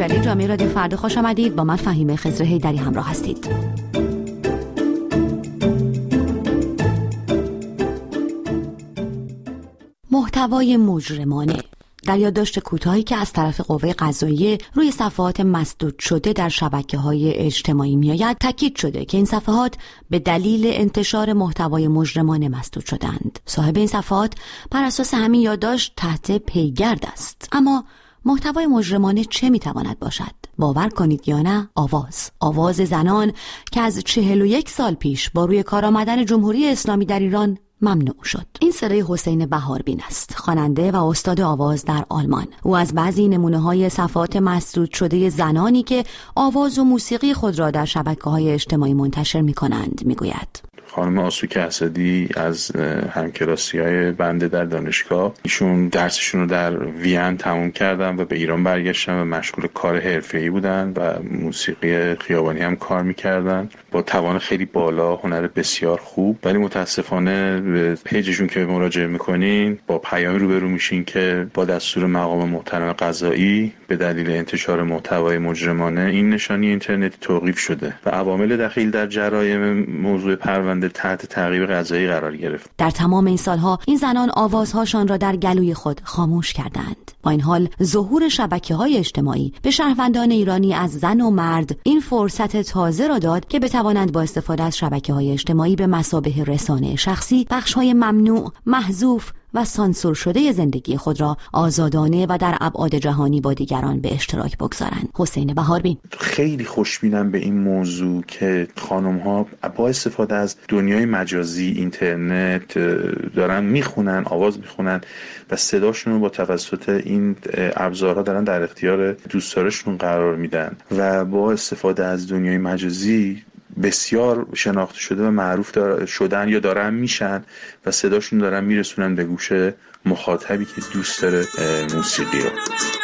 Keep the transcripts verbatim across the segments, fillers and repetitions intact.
مجله جامعه رادیو فردا خوش آمدید. با من فهیمه خضر حیدری همراه هستید. محتوای مجرمانه. در یادداشت کوتاهی که از طرف قوه قضاییه روی صفحات مسدود شده در شبکه‌های اجتماعی میآید، تاکید شده که این صفحات به دلیل انتشار محتوای مجرمانه مسدود شدند. صاحب این صفحات بر اساس همین یادداشت تحت پیگرد است. اما محتوای مجرمانه چه میتواند باشد؟ باور کنید یا نه، آواز آواز زنان که از چهل و یک سال پیش با روی کار آمدن جمهوری اسلامی در ایران ممنوع شد. این صدای حسین بهاربین است، خواننده و استاد آواز در آلمان. او از بعضی نمونه‌های صفحات مسدود شده زنانی که آواز و موسیقی خود را در شبکه‌های اجتماعی منتشر می‌کنند میگوید. خانم آسوک اسدی از همکلاسی‌های بنده در دانشگاه، ایشون درسشون رو در وین تموم کردن و به ایران برگشتن و مشغول کار حرفه‌ای بودن و موسیقی خیابانی هم کار می‌کردن با توان خیلی بالا، هنر بسیار خوب. ولی متاسفانه به پیجشون که مراجعه می‌کنین با پیامی روبرو میشین که با دستور مقام محترم قضایی به دلیل انتشار محتوای مجرمانه این نشانی اینترنتی توقیف شده و عوامل دخیل در جرایم موضوع پرونده تحت تعقیب قضایی قرار گرفت. در تمام این سالها این زنان آوازهاشان را در گلوی خود خاموش کردند. با این حال ظهور شبکه‌های اجتماعی به شهروندان ایرانی از زن و مرد این فرصت تازه را داد که بتوانند با استفاده از شبکه‌های اجتماعی به مثابه رسانه شخصی بخش‌های ممنوع، محذوف و سانسور شده زندگی خود را آزادانه و در ابعاد جهانی با دیگران به اشتراک بگذارند. حسین بهاربین: خیلی خوشبینم به این موضوع که خانم‌ها با استفاده از دنیای مجازی، اینترنت دارن میخونن، آواز میخونن و صداشون رو با توسط این ابزارها دارن در اختیار دوستدارشون قرار میدن و با استفاده از دنیای مجازی بسیار شناخته شده و معروف شدن یا دارن میشن و صداشون دارن میرسونن به گوش مخاطبی که دوست داره موسیقی رو.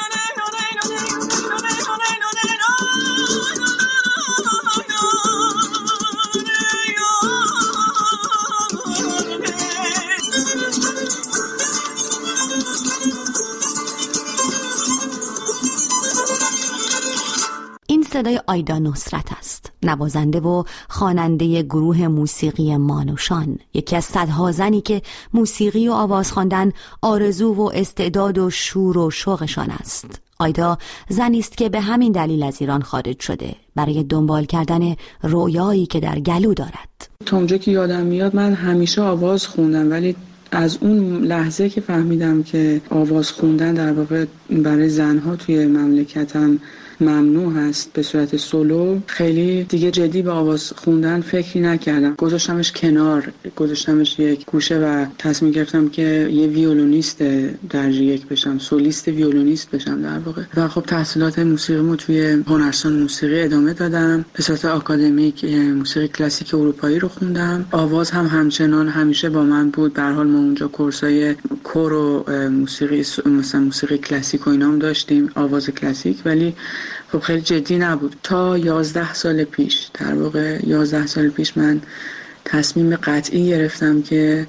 صدای آیدا نصرت است، نوازنده و خواننده گروه موسیقی مانوشان، یکی از صدها زنی که موسیقی و آواز خواندن آرزو و استعداد و شور و شوقشان است. آیدا زنی است که به همین دلیل از ایران خارج شده برای دنبال کردن رویایی که در گلو دارد. تا اونجا که یادم میاد من همیشه آواز خوندم، ولی از اون لحظه که فهمیدم که آواز خوندن در واقع برای زنها توی مملکتم ممنوع هست به صورت سولو، خیلی دیگه جدی به آواز خوندن فکری نکردم. گذاشتمش کنار، گذاشتمش یک گوشه و تصمیم گرفتم که یه ویولونیست درجه یک بشم، سولیست ویولونیست بشم در واقع. و خب تحصیلات موسیقیمو توی هنرستان موسیقی ادامه دادم. به صورت آکادمیک موسیقی کلاسیک اروپایی رو خوندم. آواز هم همچنان همیشه با من بود. به هر حال ما اونجا کورسای کور و موسیقی مثلا موسیقی کلاسیک و اینام داشتیم، آواز کلاسیک، ولی خب خیلی جدی نبود. تا یازده سال پیش، در واقع یازده سال پیش من تصمیم قطعی گرفتم که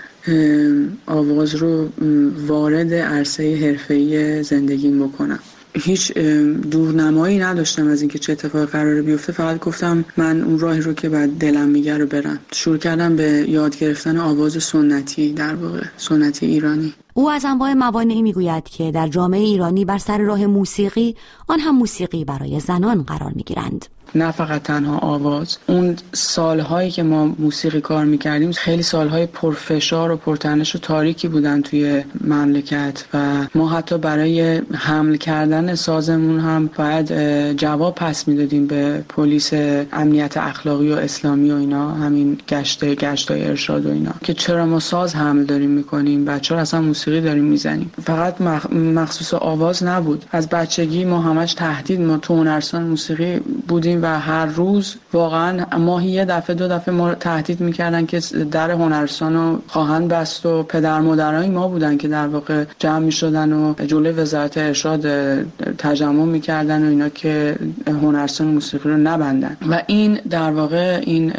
آواز رو وارد عرصه حرفه‌ای زندگیم بکنم. هیچ دورنمایی نداشتم از اینکه چه اتفاقی قراره بیفته، فقط گفتم من اون راهی رو که بعد دلم میگه رو برم. شروع کردم به یاد گرفتن آواز سنتی، در واقع سنتی ایرانی. او از انواع موانعی میگوید که در جامعه ایرانی بر سر راه موسیقی، آن هم موسیقی برای زنان، قرار میگیرند. نه فقط تنها آواز. اون سالهایی که ما موسیقی کار میکردیم خیلی سالهای پرفشار و پرتنش و تاریکی بودن توی مملکت و ما حتی برای حمل کردن سازمون هم باید جواب پس میدادیم به پلیس امنیت اخلاقی و اسلامی و اینا، همین گشته گشتای ارشاد و اینا، که چرا ما ساز حمل داریم میکنیم و چرا اصلا موسیقی داریم میزنیم. فقط مخصوص آواز نبود، از بچگی ما همش تهدید، ما تو هنرستان موسیقی بودیم و هر روز واقعا ماهی یه دفعه دو دفعه ما تهدید میکردن که در هنرستان رو خواهند بست و پدر مادرای ما بودن که در واقع جمع میشدن و جلوی وزارت ارشاد تجمع میکردن و اینا که هنرستان موسیقی رو نبندن و این در واقع این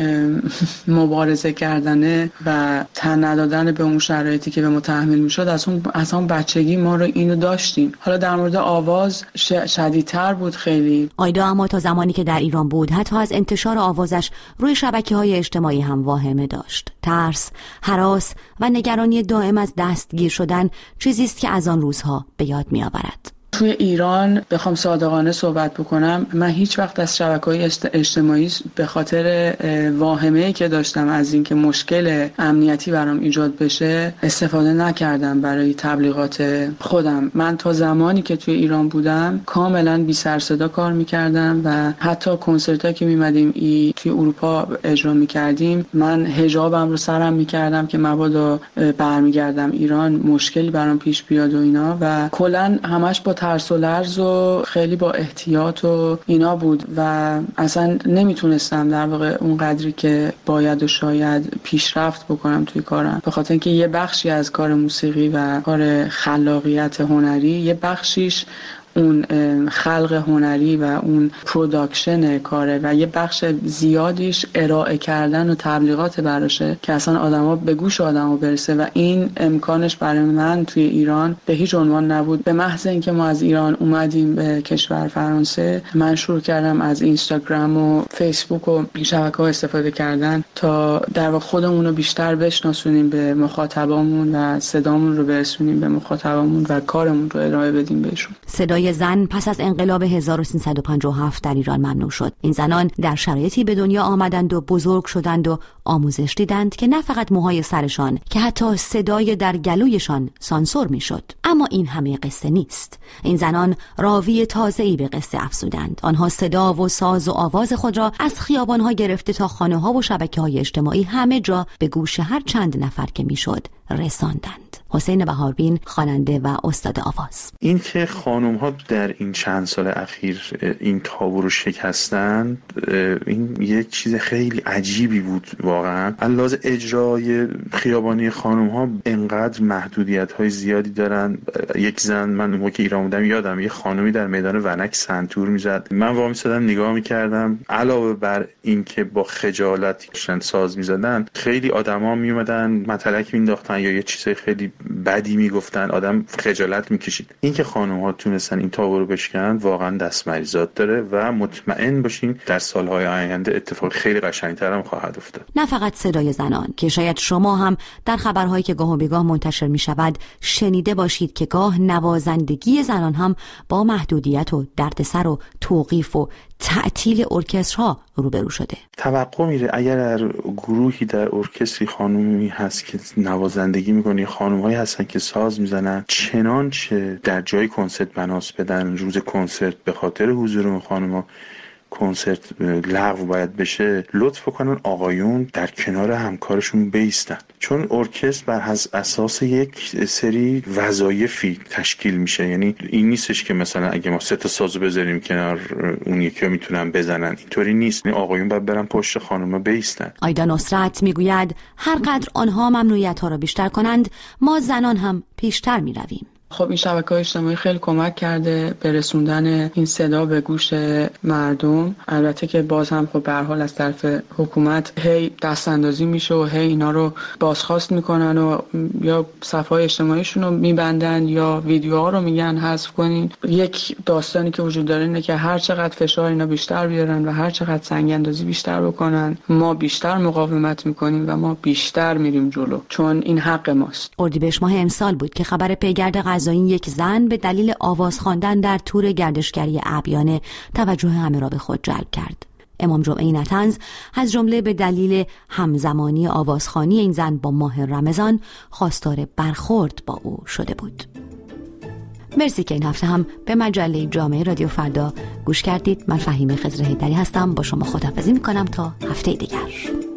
مبارزه کردنه و تن ندادن به اون شرایطی که به ما تحمیل میشد از اون از اون بچگی ما رو اینو داشتیم. حالا در مورد آواز شدیدتر بود خیلی. آیدا اما تا زمانی که در ایران بود حتی از انتشار آوازش روی شبکه‌های اجتماعی هم واهمه داشت. ترس، هراس و نگرانی دائم از دستگیر شدن چیزی است که از آن روزها به یاد می‌آورد. توی ایران بخوام صادقانه صحبت بکنم، من هیچ وقت از شبکه‌های اجتماعی به خاطر واهمه‌ای که داشتم از اینکه مشکل امنیتی برام ایجاد بشه استفاده نکردم برای تبلیغات خودم. من تا زمانی که توی ایران بودم کاملا بی سر صدا کار می‌کردم و حتی کنسرتایی که می‌مدیم ای توی اروپا اجرا می‌کردیم من حجابم رو سرم می‌کردم که مبادا برمیگردم ایران مشکلی برام پیش بیاد و اینا و کلاً همش با ترس و لرز و خیلی با احتیاط و اینا بود و اصلا نمیتونستم در واقع اون قدری که باید و شاید پیشرفت بکنم توی کارم، به خاطر اینکه یه بخشی از کار موسیقی و کار خلاقیت هنری یه بخشیش اون خلق هنری و اون پروداکشن کاره و یه بخش زیادیش ارائه کردن و تبلیغات براشه که اصلا آدما به گوش آدما برسه و این امکانش برای من توی ایران به هیچ عنوان نبود. به محض اینکه ما از ایران اومدیم به کشور فرانسه من شروع کردم از اینستاگرام و فیسبوک و شبکه‌ها استفاده کردن تا در واقع خودمون رو بیشتر بشناسونیم به مخاطبامون و صدامون رو برسونیم به مخاطبامون و کارمون رو ارائه بدیم بهشون. صدای زن پس از انقلاب هزار و سیصد و پنجاه و هفت در ایران ممنوع شد. این زنان در شرایطی به دنیا آمدند و بزرگ شدند و آموزش دیدند که نه فقط موهای سرشان که حتی صدای در گلویشان سانسور میشد. اما این همه قصه نیست. این زنان راوی تازه‌ای به قصه افزودند. آنها صدا و ساز و آواز خود را از خیابان‌ها گرفته تا خانه‌ها و شبکه‌های اجتماعی همه جا به گوش هر چند نفر که میشد رساندند. حسین بهاربین، خواننده و استاد آواز. این که خانم‌ها در این چند سال اخیر این تابو رو شکستن، این یک چیز خیلی عجیبی بود واقعا. علاوه اجرای خیابانی خانم‌ها انقدر محدودیت‌های زیادی دارن. یک زن، من موقعی که ایران بودم یادم یه خانمی در میدان ونک سنتور میزد، من وامی می‌شدم نگاه می‌کردم. علاوه بر این که با خجالت ساز می‌زدن، خیلی آدما میومدن مطلق مینداختن یا یه چیزای خیلی بدی میگفتن، آدم خجالت میکشید. این که خانم‌ها تونستن این تابو رو بشکنن واقعا دست مریزاد داره و مطمئن باشین در سالهای آینده اتفاق خیلی قشنگتر هم خواهد افتاد. نه فقط صدای زنان که شاید شما هم در خبرهایی که گاه و بیگاه منتشر میشود شنیده باشید که گاه نوازندگی زنان هم با محدودیت و دردسر و توقیف و تعطیل ارکسترها روبرو شده. توقع میره اگر در گروهی در ارکستری خانومی هست که نوازندگی میکنه، خانم‌هایی هستن که ساز میزنن، چنانچه در جای کنسرت بناس بدن روز کنسرت به خاطر حضور اون خانم‌ها کنسرت لغو باید بشه، لطف کنن آقایون در کنار همکارشون بیستن، چون ارکستر بر اساس یک سری وظایفی تشکیل میشه. یعنی این نیستش که مثلا اگه ما سه تا سازو بذاریم کنار اون یکی رو میتونن بزنن، اینطوری نیست. این آقایون باید برن پشت خانم‌ها بیستن. آیدا نصرت میگوید هر قدر آنها ممنوعیت‌ها را بیشتر کنند ما زنان هم پیشتر میرویم. خب این شبکه‌های اجتماعی خیلی کمک کرده به رسوندن این صدا به گوش مردم. البته که باز هم خب به هر حال از طرف حکومت هی دستاندازی میشه و هی اینا رو بازخواست میکنن و یا صفحه‌های اجتماعیشون رو میبندن یا ویدیوها رو میگن حذف کنین. یک داستانی که وجود داره اینه که هر چقدر فشار اینا بیشتر بیارن و هر چقدر سنگ اندازی بیشتر بکنن ما بیشتر مقاومت میکنیم و ما بیشتر میریم جلو، چون این حق ماست. اردیبهشت ماه امسال بود که خبر پیگرد این یک زن به دلیل آواز خواندن در تور گردشگری اعیانه توجه همه را به خود جلب کرد. امام جمعه نطنز از جمله به دلیل همزمانی آوازخوانی این زن با ماه رمضان خواستار برخورد با او شده بود. مرسی که این هفته هم به مجله جامعه رادیو فردا گوش کردید. من فهیمه خضر حیدری هستم، با شما خداحافظی میکنم تا هفته دیگر.